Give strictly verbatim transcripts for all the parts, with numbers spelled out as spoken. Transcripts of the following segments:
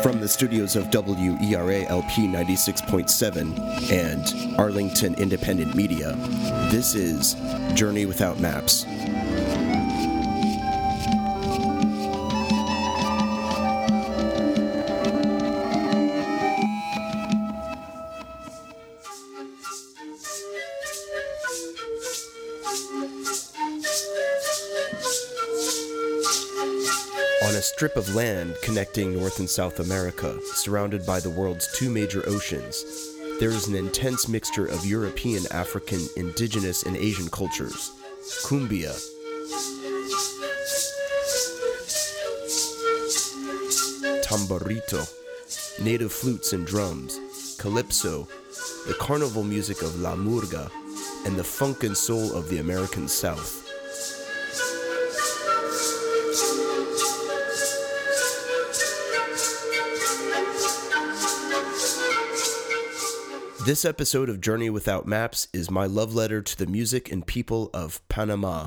From the studios of W E R A L P ninety-six point seven and Arlington Independent Media, this is Journey Without Maps. On a strip of land connecting North and South America, surrounded by the world's two major oceans, there is an intense mixture of European, African, indigenous, and Asian cultures. Cumbia, tamborito, native flutes and drums, calypso, the carnival music of La Murga, and the funk and soul of the American South. This episode of Journey Without Maps is my love letter to the music and people of Panama.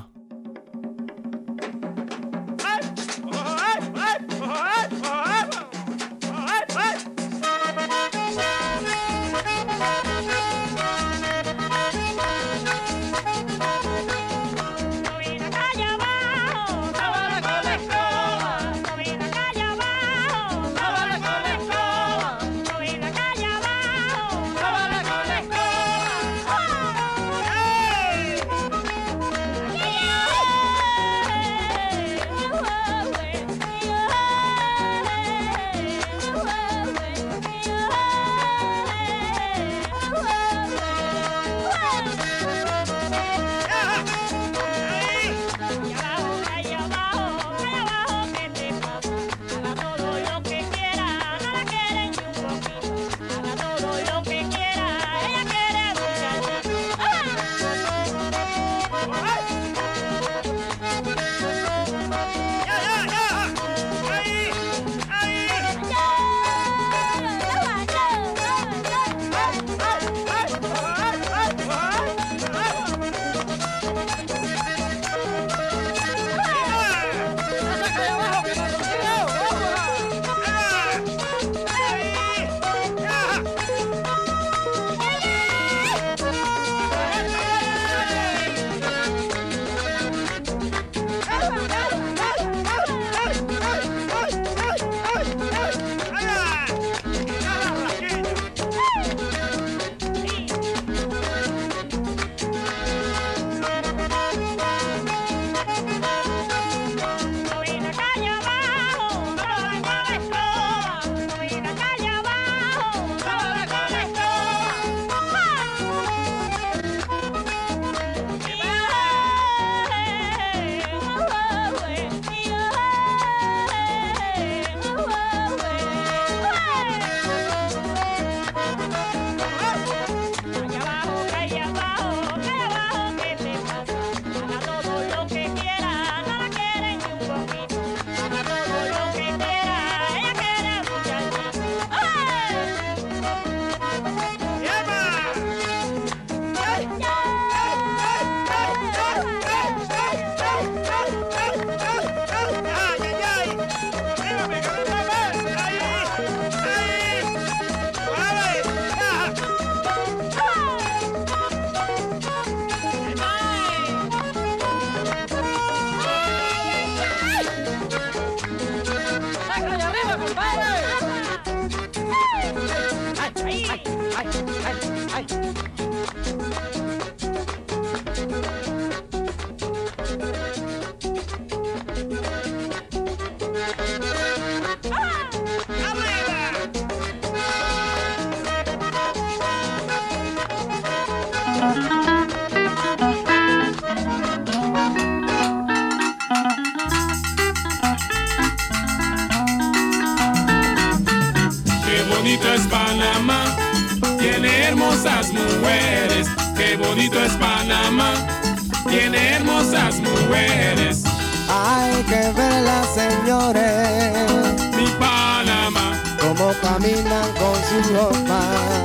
bonito es Panamá, tiene hermosas mujeres. Qué bonito es Panamá, tiene hermosas mujeres. Hay que verlas, señores, Mi Panamá, cómo caminan con su ropa.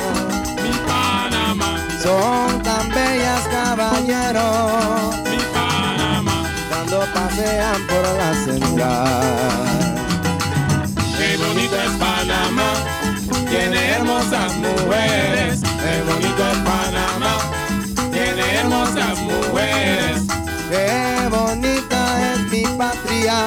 mi Panamá, Son tan bellas, caballeros, mi Panamá. cuando pasean por la central. Qué bonito es Panamá.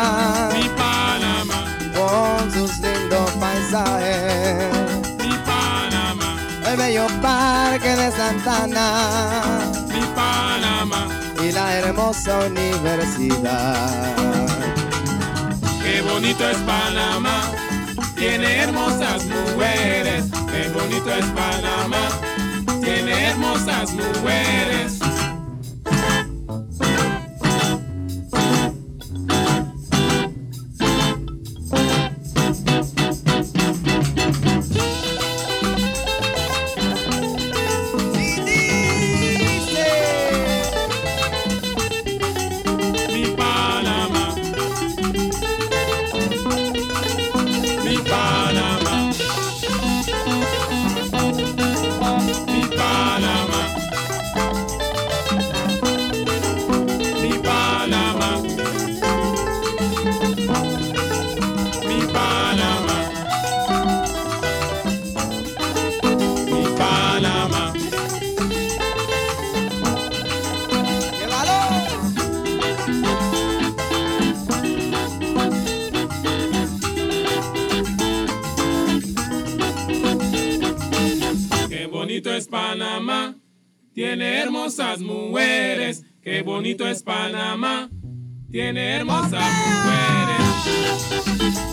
Mi Panamá, con sus lindos paisajes. mi Panamá, El bello parque de Santana mi Panamá. y la hermosa universidad. Qué bonito es Panamá, tiene hermosas mujeres. Qué bonito es Panamá, tiene hermosas mujeres. Mi Panamá, mi Panamá, mi Panamá, mi Panamá, mi Panamá, mi Panamá. ¡Llévalo! Qué bonito es Panamá, tiene hermosas mujeres. Qué bonito es Panamá, tiene hermosas mujeres.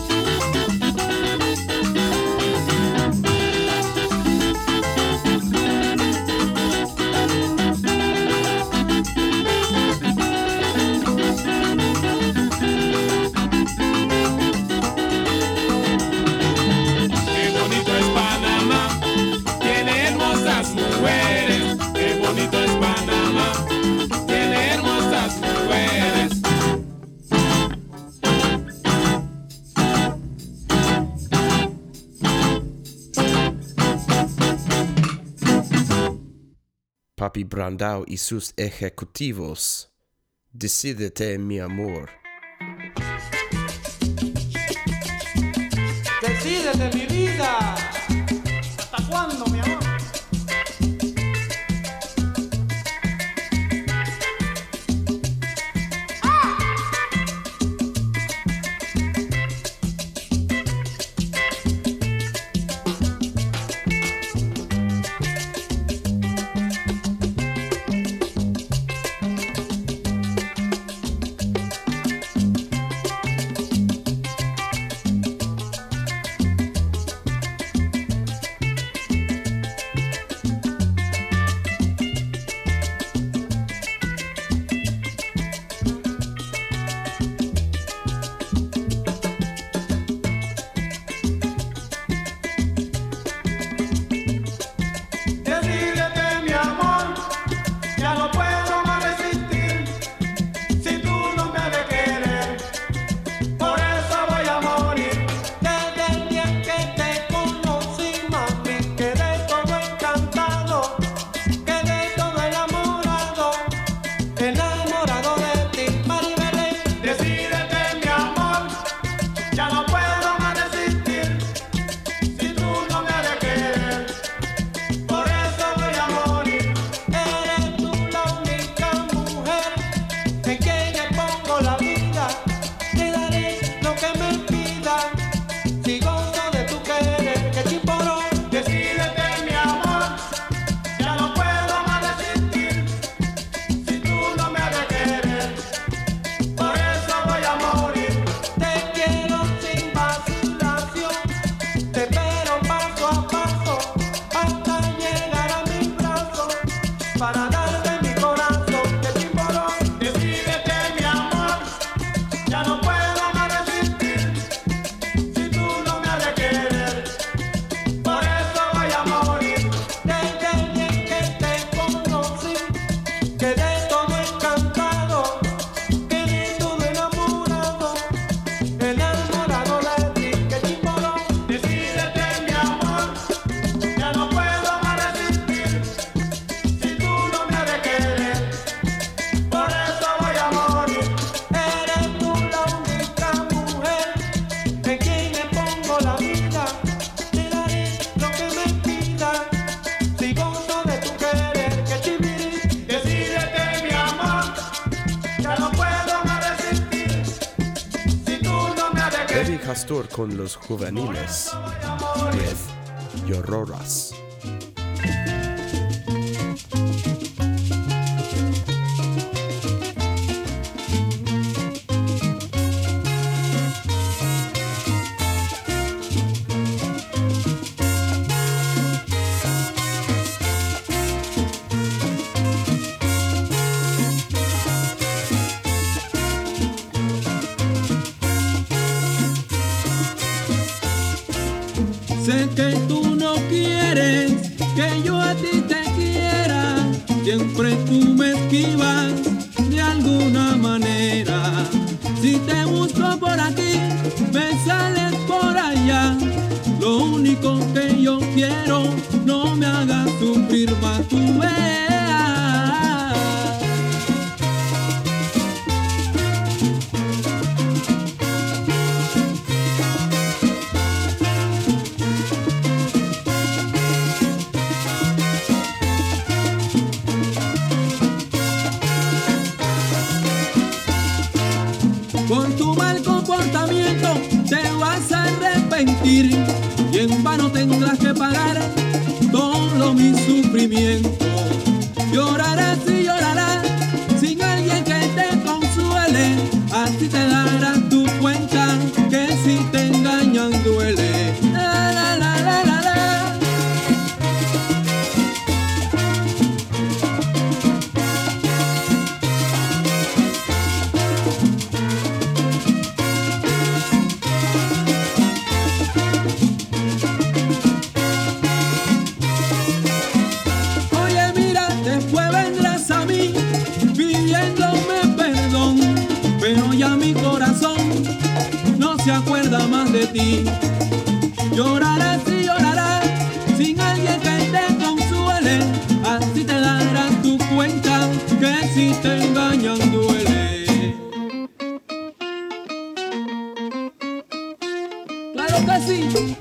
Qué bonito es Panamá, tiene hermosas mujeres. Qué bonito es Panamá, tiene hermosas mujeres. Papi Brandao y sus ejecutivos. Decídete, mi amor. Decídete, mi vida. ¿Hasta cuándo, mi amor? Willie Castor con los juveniles with Llororas. Sé que tú no quieres que yo a ti te quiera, siempre tú me esquivas de alguna manera. Si te busco por aquí, me sales por allá. Lo único que yo quiero, no me hagas sufrir más, tú veas. Por tu mal comportamiento te vas a arrepentir y en vano tendrás que pagar todo mi sufrimiento. Llorarás y llorarás sin alguien que te consuele, así te darás tu cuenta que si te engañan duele. La, la, la, la, la, la. Mi corazón no se acuerda más de ti. Llorarás y llorarás sin alguien que te consuele, así te darás tu cuenta que si te engañan duele. Claro que sí.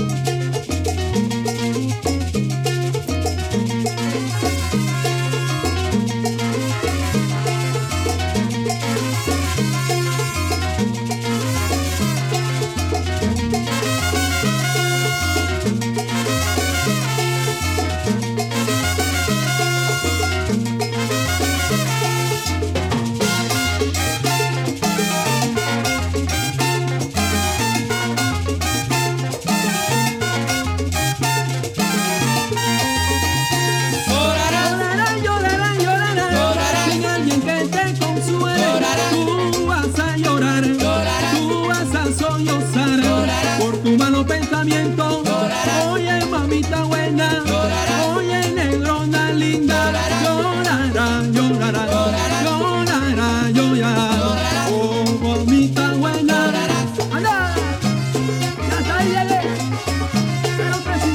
Por tu malo pensamiento, llorarás. Oye mamita buena, llorarás. Oye negrona linda, llorará, llorará, llorará, llorará, llorará, llorará. Oh mamita buena, llorarás. Anda, ya está ahí, llegué. Pero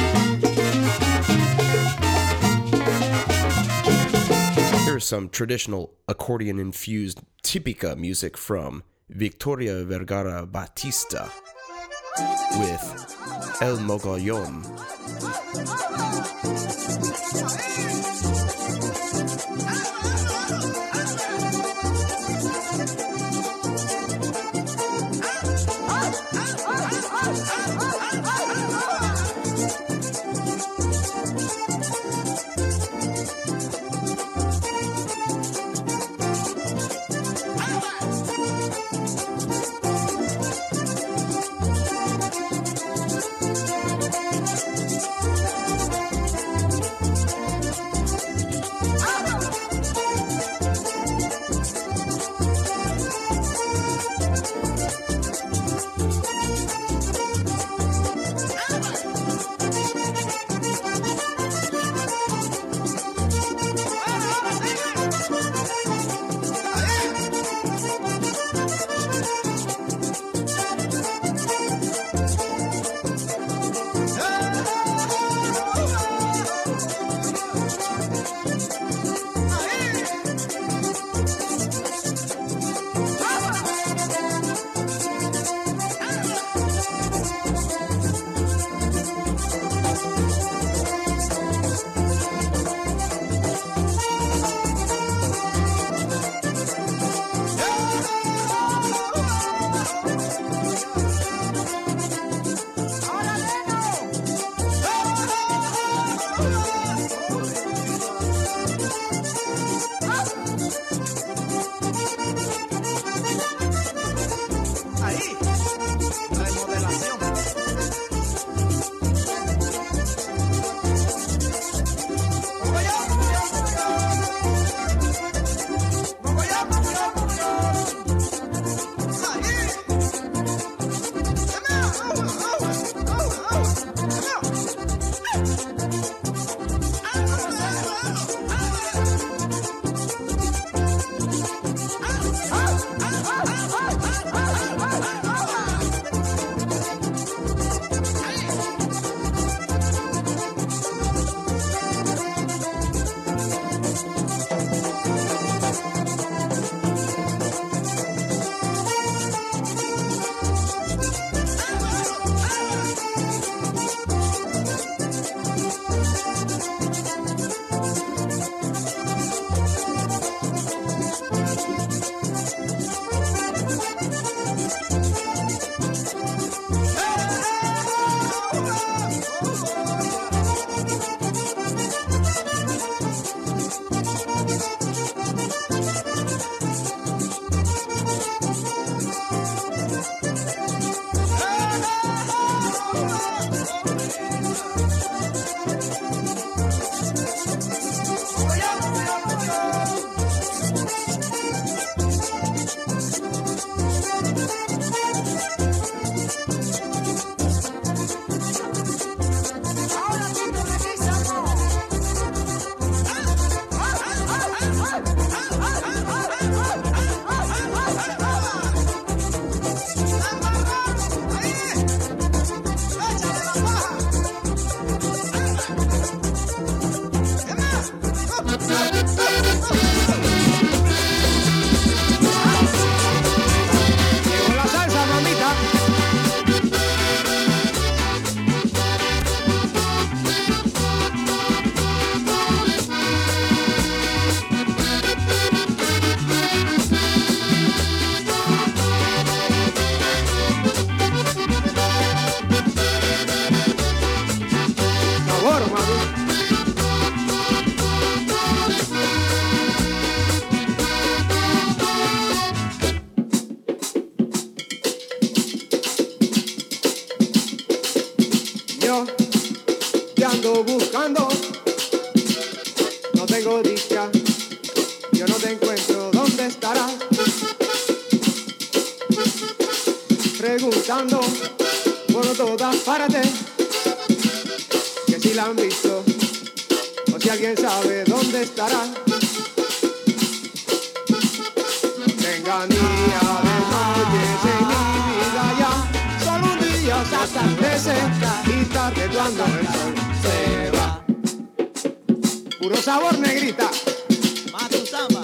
que sí. Here's some traditional accordion-infused típica music from Victoria Vergara Batista with El Mogollón. Preguntando por todas partes que si la han visto o si alguien sabe dónde estará. Venganía de noches en mi vida ya, solo un día se atardece y tarde cuando el sol se va. Puro sabor, negrita. Matusama.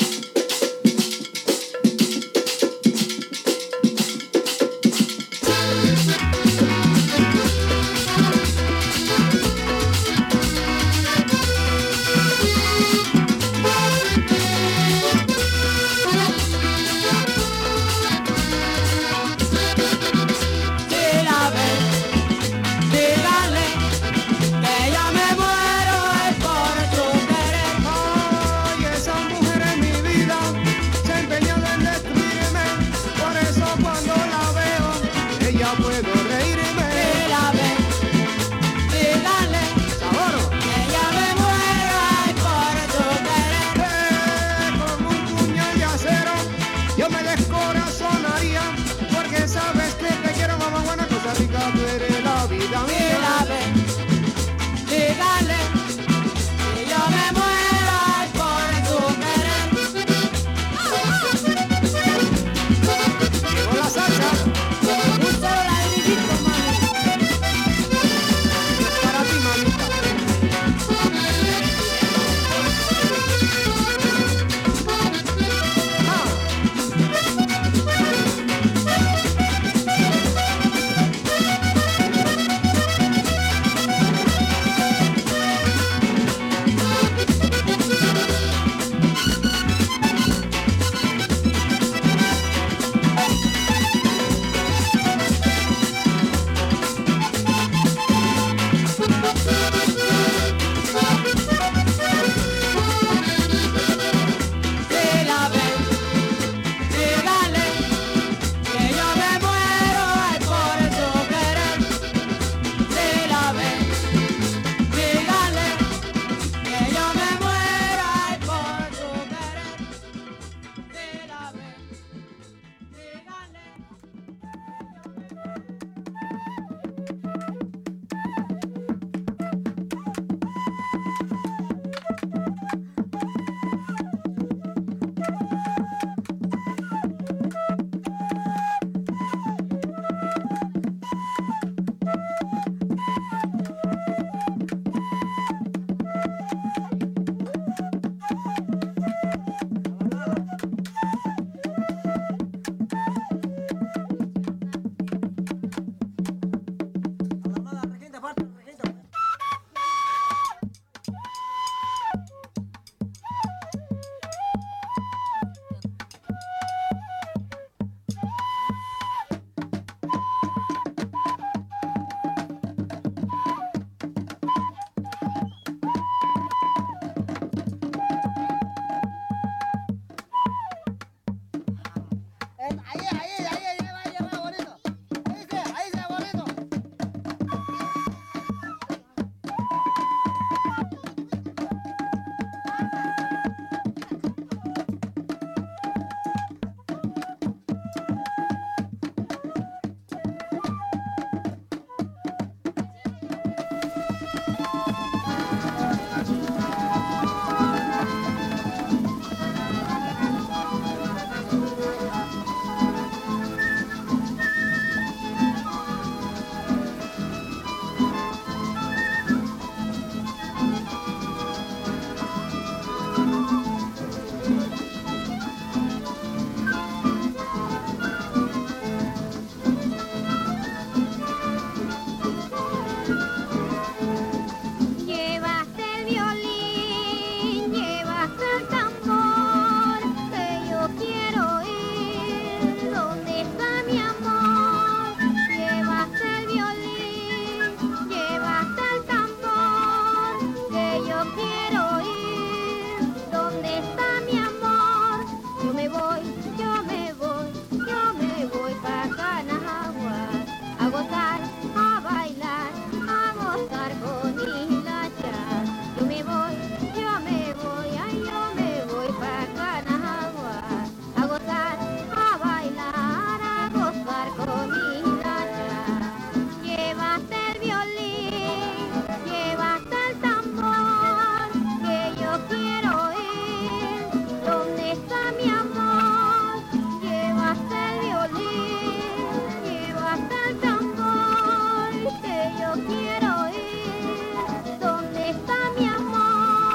gozar, a bailar, a gozar con hilachas. Yo me voy, yo me voy, ay, yo me voy pa' Canajagua, a gozar, a bailar, a gozar con hilachas. Llévate el violín, llévate el tambor, que yo quiero ir, ¿dónde está mi amor? Llévate el violín, llévate el tambor, que yo quiero ir, ¿dónde está mi amor?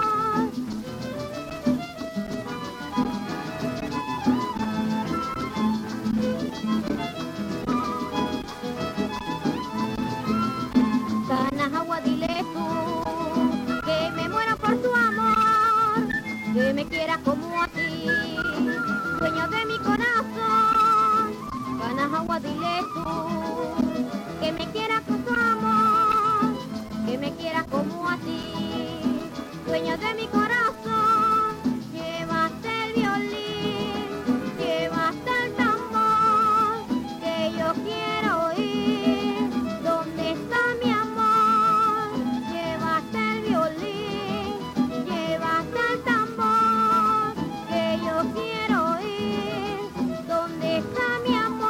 Canajagua, dile tú, que me muera por tu amor, que me quiera como a ti, dueño de mi corazón. Canajagua, dile tú, que me quiera con tu amor, que me quiera como a ti, dueño de mi corazón. Llévate el violín, llévate el tambor, que yo quiero ir, ¿dónde está mi amor? Llévate el violín, llévate el tambor, que yo quiero ir, ¿dónde está mi amor?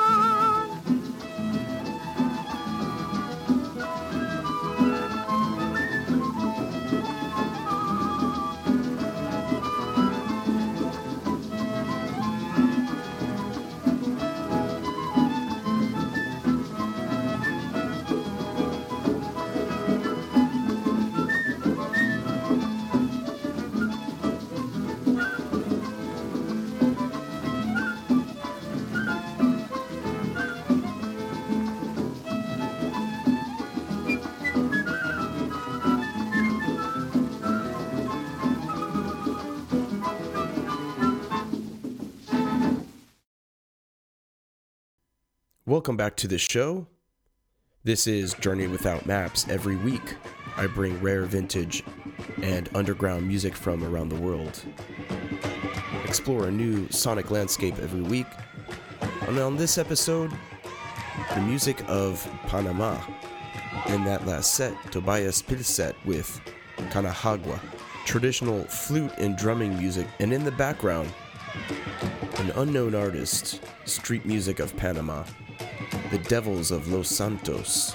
Welcome back to the show. This is Journey Without Maps. Every week, I bring rare vintage and underground music from around the world. Explore a new sonic landscape every week. And on this episode, the music of Panama. In that last set, Tobias Pilset with Canajagua, traditional flute and drumming music. And in the background, an unknown artist, street music of Panama. The Devils of Los Santos.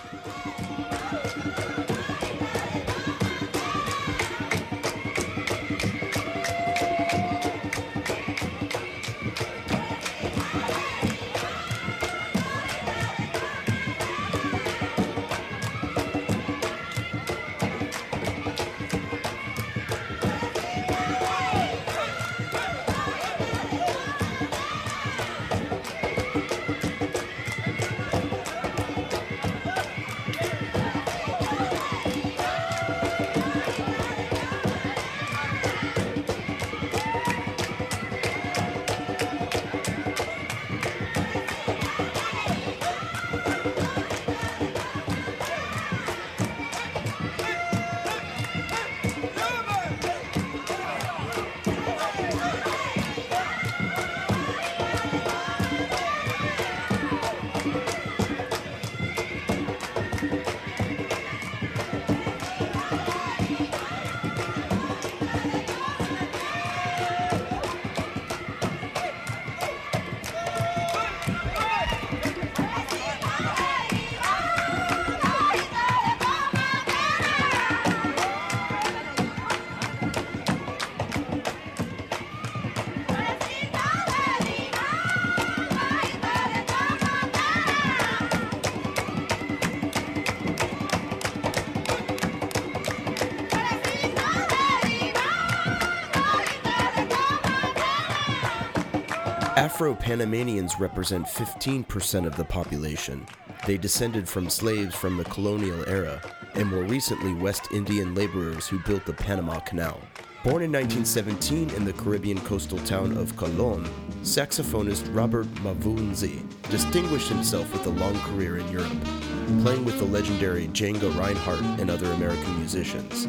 Afro-Panamanians represent fifteen percent of the population. They descended from slaves from the colonial era, and more recently West Indian laborers who built the Panama Canal. Born in nineteen seventeen in the Caribbean coastal town of Colón, saxophonist Robert Mavunzi distinguished himself with a long career in Europe, playing with the legendary Django Reinhardt and other American musicians.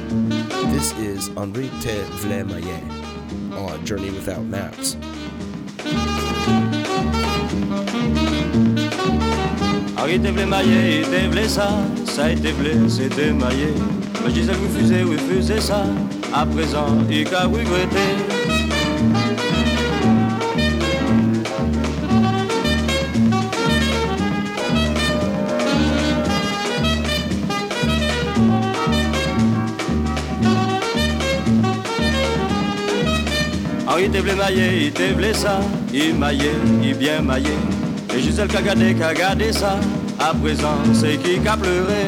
This is Henri Te Vlemaye on Journey Without Maps. Alors il était v'lé maillé, il était v'lé ça, ça était v'lé, c'était maillé. Mais je disais vous fusez, vous fusez ça, à présent il qu'a regretté. Alors il était v'lé maillé, il était v'lé ça, il maillé, il bien maillé. Et Gisèle qu'a gardé, qu'a gardé ça, à présent c'est qui qu'a pleuré.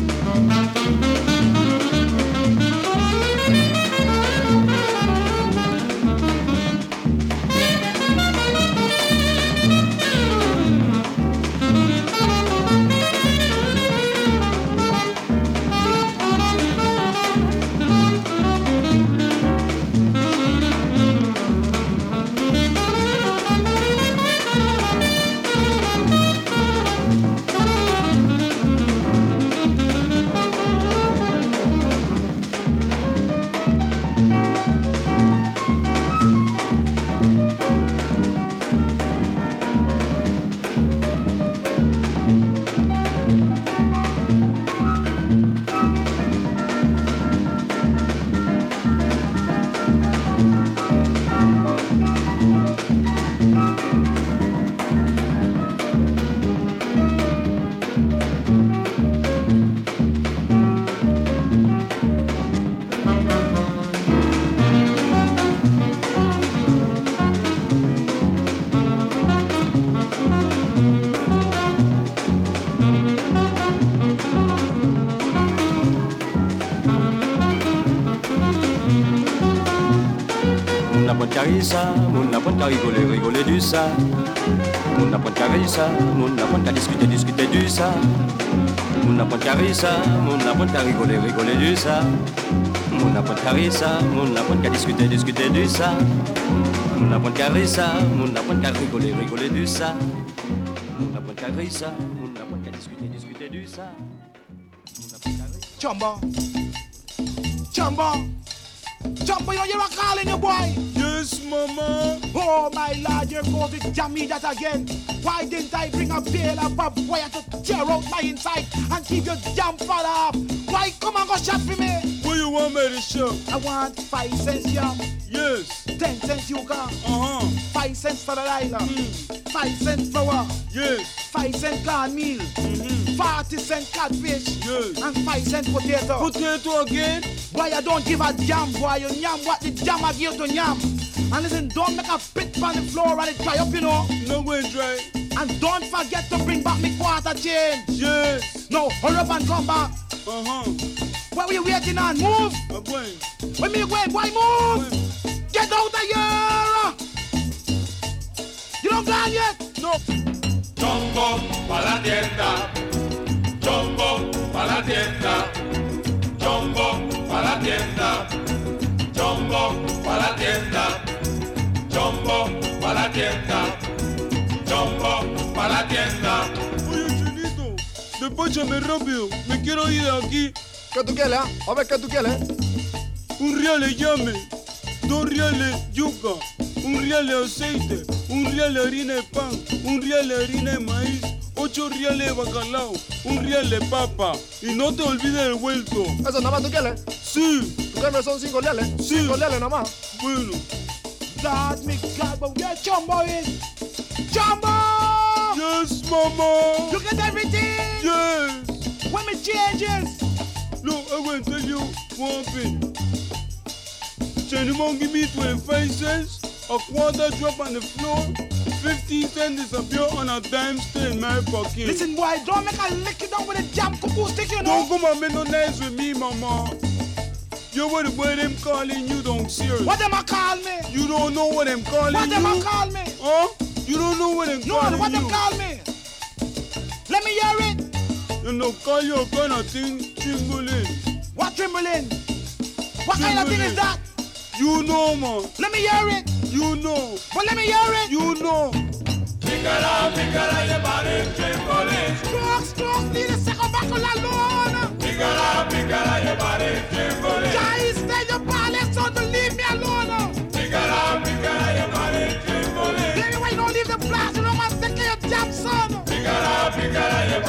Ça, moun n'a pas qu'à rigoler, rigoler du ça. Moun n'a pas qu'à rire ça, moun n'a pas qu'à discuter, discuter du ça. Moun n'a pas qu'à rire ça, moun n'a pas qu'à rigoler, rigoler du ça. Moun n'a pas qu'à rire ça, moun n'a pas qu'à discuter, discuter du ça. Moun n'a pas qu'à rire ça, moun n'a pas qu'à rigoler, rigoler du ça. Moun n'a pas qu'à rire ça, moun n'a pas qu'à discuter, discuter du ça. Jumbo, Jumbo, Jumbo, you hear a calling you, boy? Yes, mama. Oh my lord, you're going to jam me that again. Why didn't I bring a bale of barbed wire to tear out my inside and keep your damn father up? Why come and go shop for me? What you want me to shop? I want five cents yam. Yes. Ten cents yuca. Uh-huh. Five cents for the lila. Mm. Five cents flour. Yes. Five cents cornmeal. Mm-hmm. Forty cents catfish. Yes. And five cents potato. Potato again? Why you don't give a damn, boy? You yam what the jam I give to yam. And listen, don't make a pit on the floor and it dry up, you know. No way dry. And don't forget to bring back me quarter change. Yes. No, hurry up and come back. Uh-huh. What were you waiting on? Move. I'm going. When me going, boy, move. Going. Get out of here. You don't gone yet? No. Chombo pa la tienda. Chombo pa la tienda. Chombo pa la tienda. Chombo pa la tienda. Chombo pa la tienda. Chombo pa la tienda. Oye, Chulito, despáchame rápido. Me quiero ir de aquí. ¿Qué tú quieres, ah? A ver, ¿qué tú quieres? Un real de llame, dos reales yuca, un real de aceite, un real de harina de pan, un real de harina de maíz, ocho reales de bacalao, un real de papa. Y no te olvides del vuelto. ¿Eso nada más tú quieres? Sí. ¿Tú quieres son cinco reales? Sí. Cinco reales nada más. Bueno. That me God, but where Chombo is? Chombo! Yes, mama. You get everything? Yes. When me changes? Look, I will tell you one thing. Can you man give me twenty-five cents? A quarter drop on the floor, fifteen cents disappear on a dime still in my pocket. Listen, boy, don't make a lick it down with a jam cuckoo stick, you know. Don't come and make no nice with me, mama. You what the way them calling you don't serious. What them a call me? You don't know what them calling what you. What them a call me? Huh? You don't know what them no, calling you. No, what them call me? Let me hear it. You know, call your kind of thing trembling. What trembling? What kind of thing is that? You know, man. Let me hear it. You know. But let me hear it. You know. Picala, picala, llevaré trembling. Stroke, stroke, need a second back on la lawn. Picala, picala, llevaré trembling. Guys, tell your palace son to leave me alone. Picala, picala, llevaré trembling. Baby, why you don't leave the blast? You don't want to take care of your damn son. Picala, picala, llevaré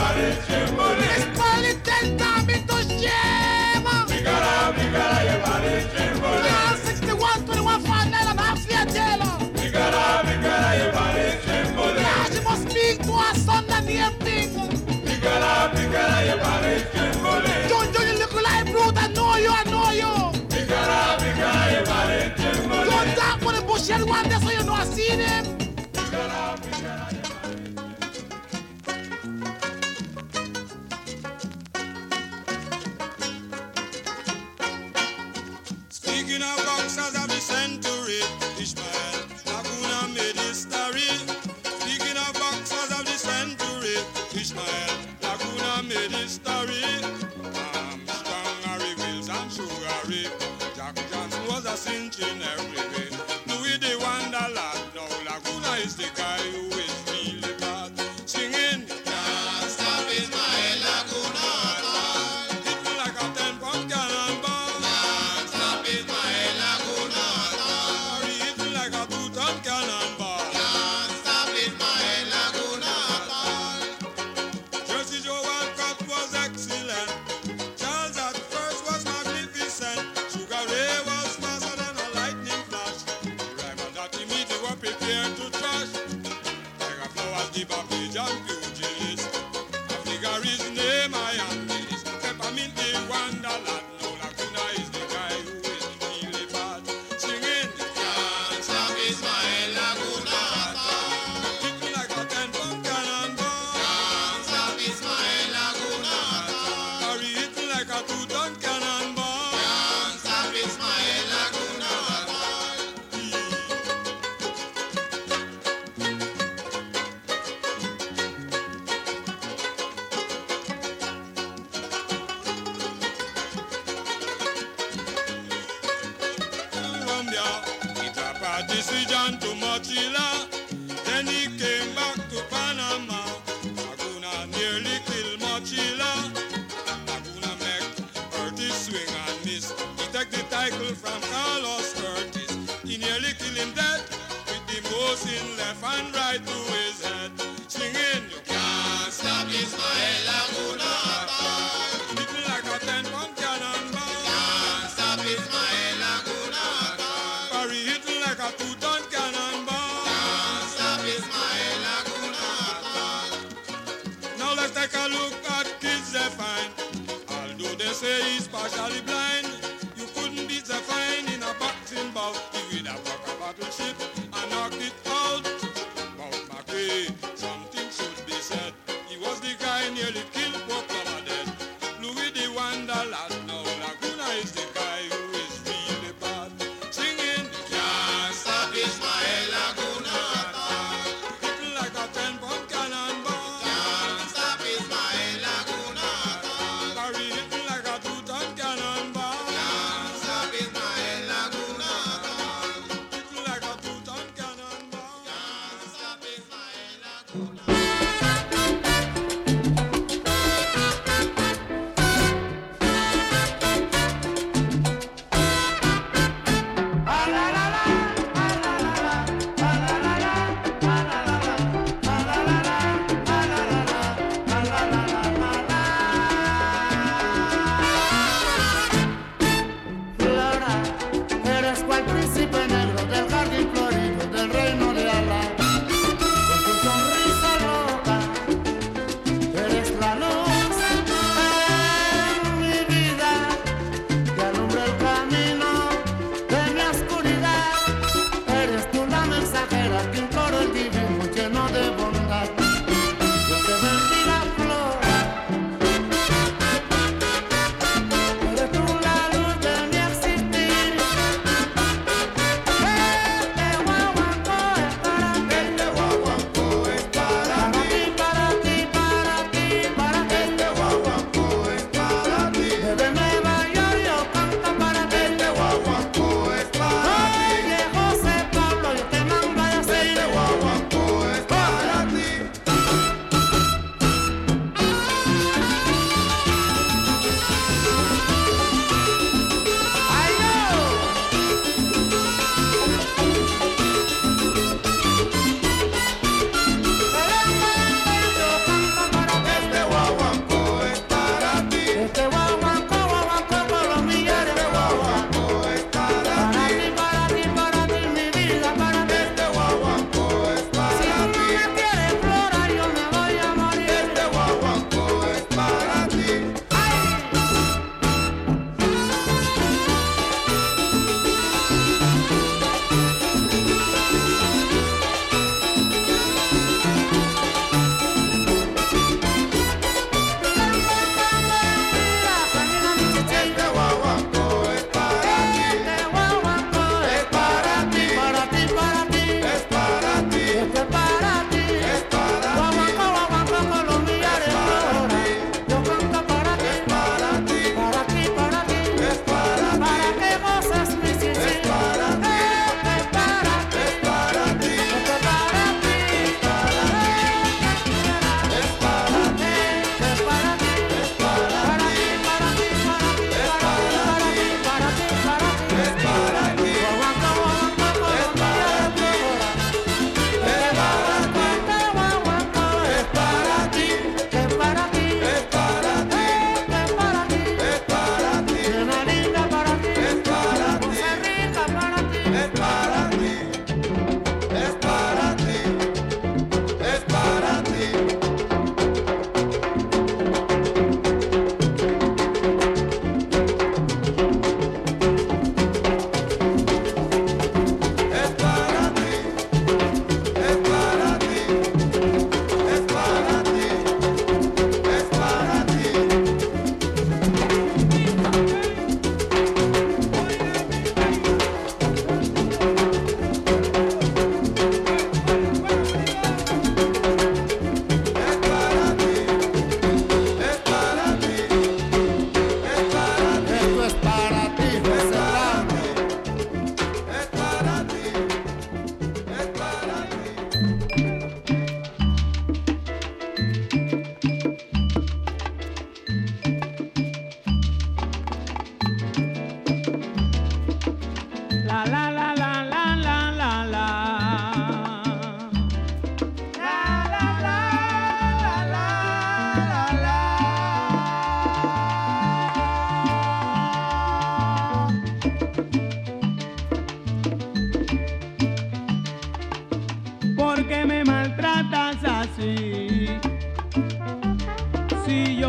Curtis John to Mochila. Then he came back to Panama. Laguna nearly killed Mochila. Laguna make Curtis swing and miss. He take the title from Carlos Curtis. He nearly killed him dead with the most in left and right to his head. Singing, you can't stop Ismael Laguna attack. Hit me like a ten-pound cannonball. Can't stop Ismael Laguna attack. Barry hit me like a two-ton cannonball.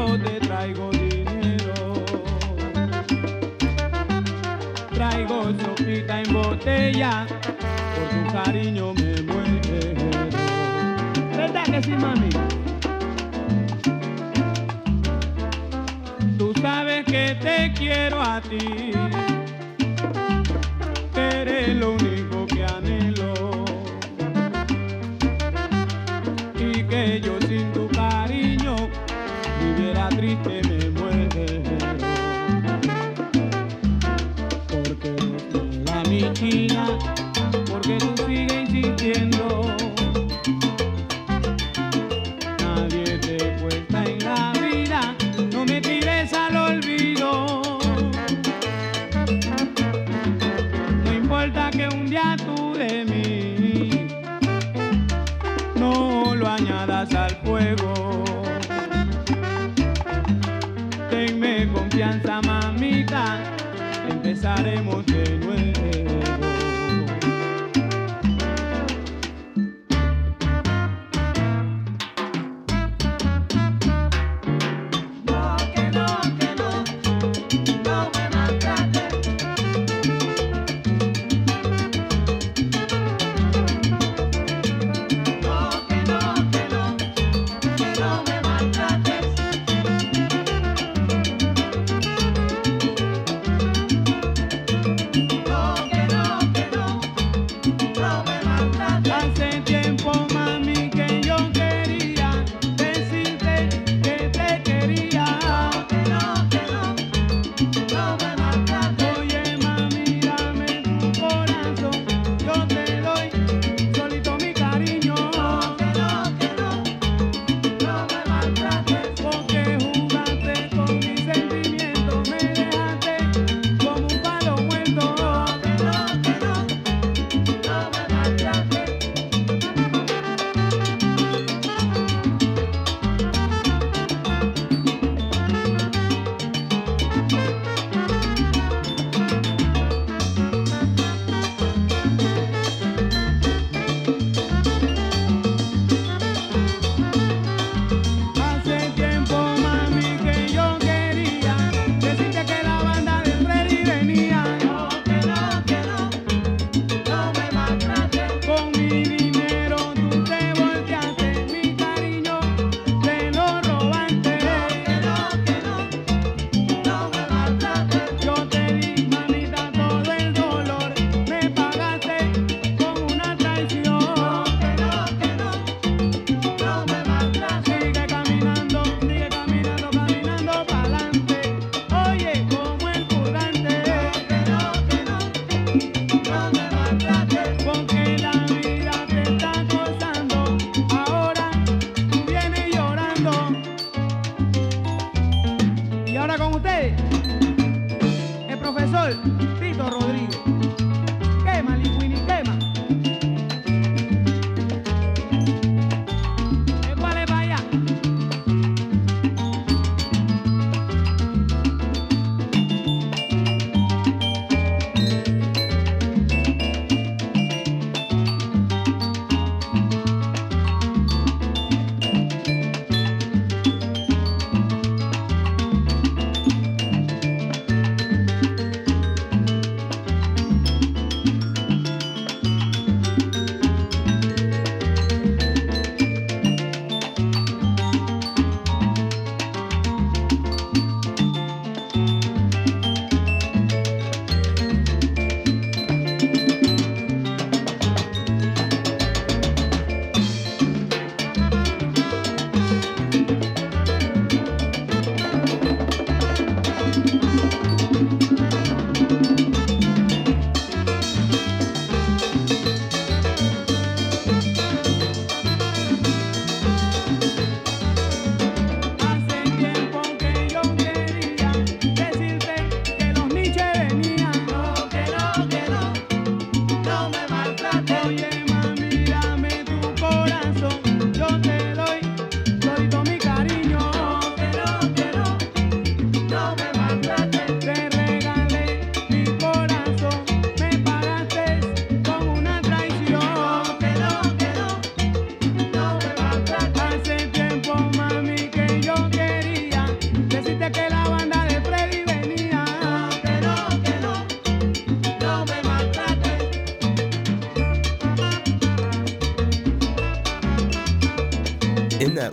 yo te traigo dinero. Traigo sopita en botella, por tu cariño me muero. ¿Verdad que sí, mami? Tú sabes que te quiero a ti, que eres lo único que anhelo, y que yo sin tu cariño viviera triste me muero. Porque no la mi china, porque tú sigues insistiendo. Nadie te cuesta en la vida, no me tires al olvido. No importa que un día tú de mí no lo añadas al fuego. Tenme confianza, mamita, empezaremos de nuevo.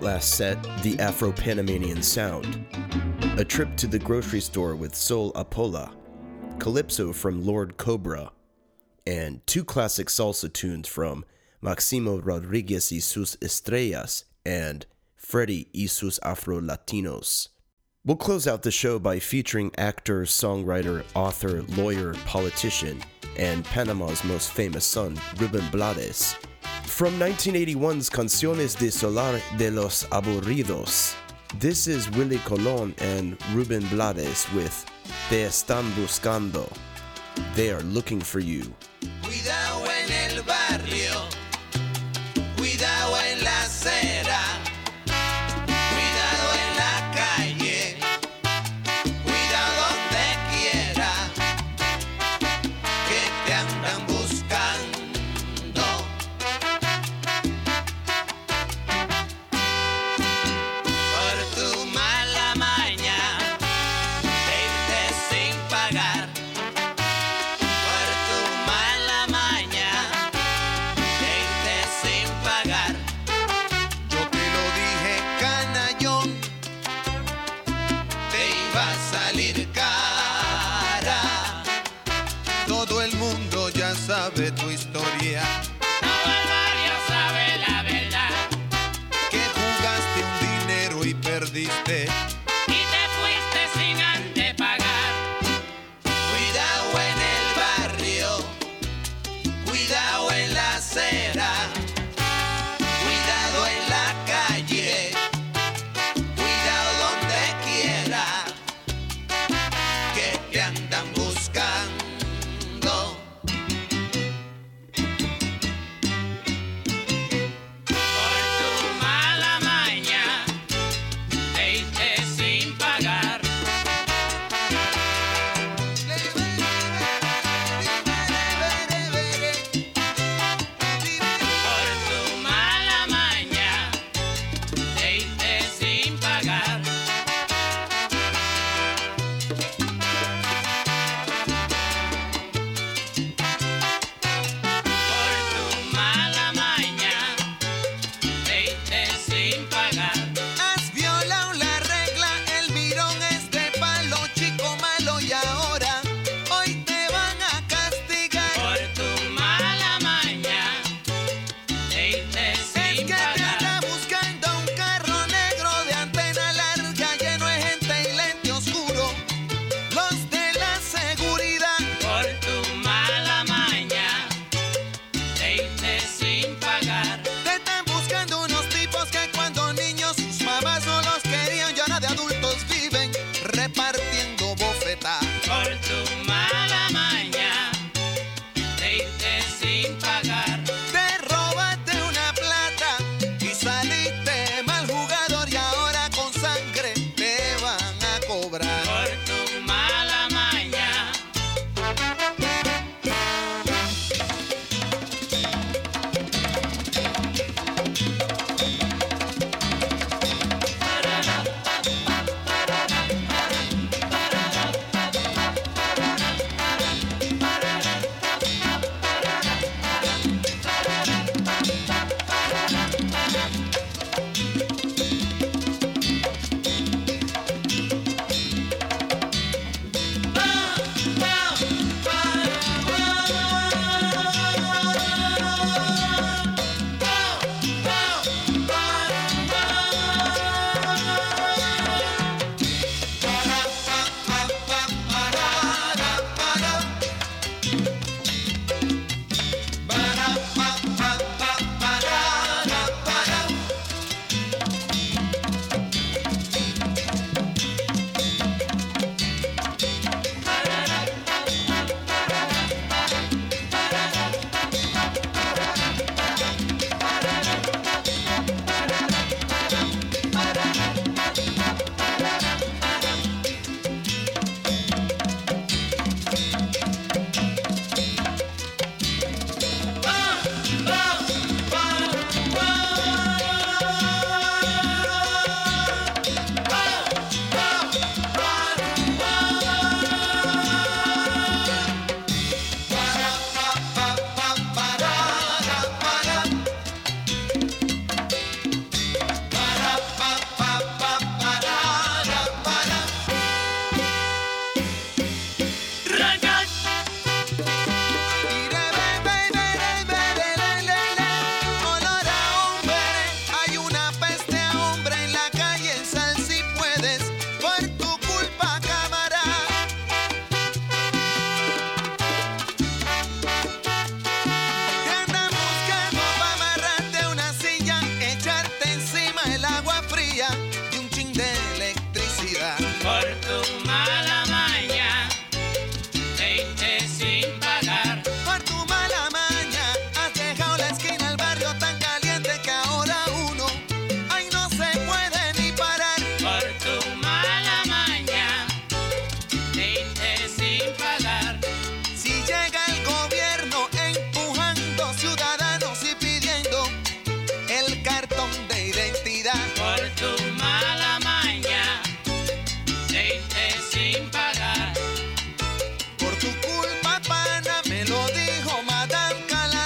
last set, the Afro-Panamanian sound. A trip to the grocery store with Sol Apola, Calypso from Lord Cobra, and two classic salsa tunes from Maximo Rodriguez y sus Estrellas and Freddie y sus Afro-Latinos. We'll close out the show by featuring actor, songwriter, author, lawyer, politician, and Panama's most famous son, Ruben Blades. From nineteen eighty-one's Canciones de Solar de los Aburridos, this is Willie Colon and Ruben Blades with Te Están Buscando. They are looking for you. Cuidado en el barrio, cuidado en la acera, cuidado en la calle, cuidado donde quiera, que te andan buscando. Por tu mala maña, de irte sin pagar. Por tu mala maña, de irte sin pagar. Yo te lo dije, canallón, te iba a salir cara. Todo el mundo ya sabe tu historia. Todo el barrio sabe la verdad. Que jugaste un dinero y perdiste. Y te fuiste sin antes pagar. Cuidado en el barrio, cuidado en la acera, cuidado en la calle, cuidado donde quiera, que te andan buscando. Por tu mala maña, de irte sin pagar.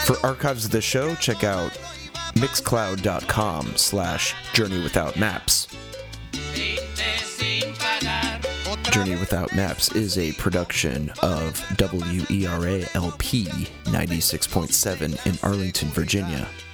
For archives of the show, check out mixcloud.com slash journey without maps. Journey Without Maps is a production of W E R A L P ninety-six point seven in Arlington, Virginia.